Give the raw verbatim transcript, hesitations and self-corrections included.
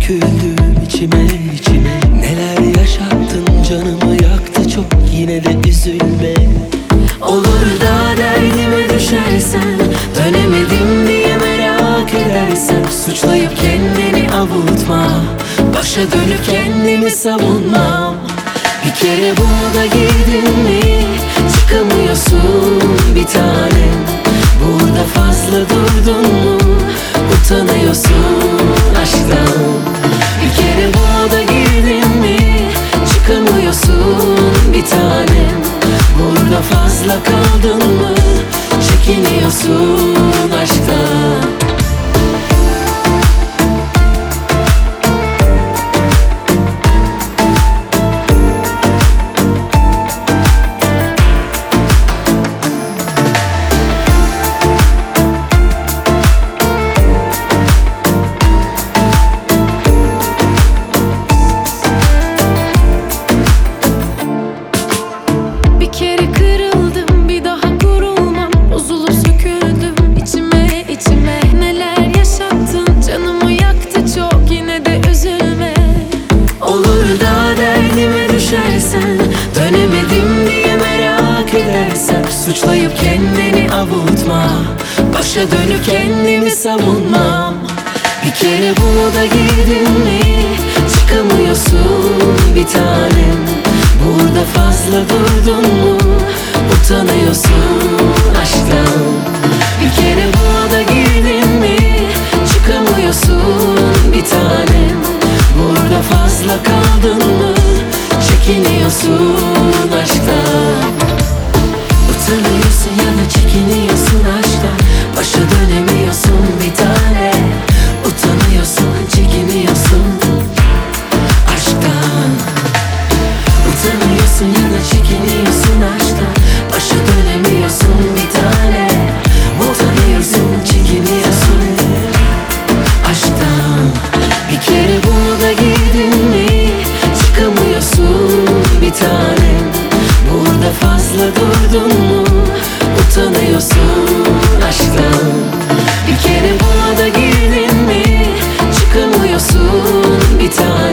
döküldüm içime içime. Neler yaşattın, canımı yaktı çok, yine de üzülme. Olur da derdime düşersen, dönemedim diye merak edersen, suçlayıp kendini avutma, başa dönüp kendimi savunmam. Bir kere burada girdin mi çıkamıyorsun bir tanem. Burada fazla durdun mu utanıyorsun aşktan. Bir kere burada girdin mi çıkamıyorsun bir tanem. Burada fazla kaldın mı çekiniyorsun aşktan. Dönemedim diye merak edersen, suçlayıp kendini avutma, başa dönüp kendimi savunmam. Bir kere burada girdin mi çıkamıyorsun bir tanem. Burada fazla durdun mu utanıyorsun aşktan. Bir kere burada girdin mi çıkamıyorsun bir tanem. Burada fazla kaldın mı çekiniyorsun aşktan. Utanıyorsun ya da çekiniyorsun aşktan. Başa dönemiyorsun bir tane. Utanıyorsun, çekiniyorsun aşktan. Utanıyorsun ya da çekiniyorsun aşktan. Başa dönemiyorsun bir tane. Utanıyorsun, çekiniyorsun aşktan. Bir kere burada girdin mi çıkamıyorsun bir tanem. Burada fazla durdun mu utanıyorsun aşktan. Bir kere burada girdin mi çıkamıyorsun bir tanem.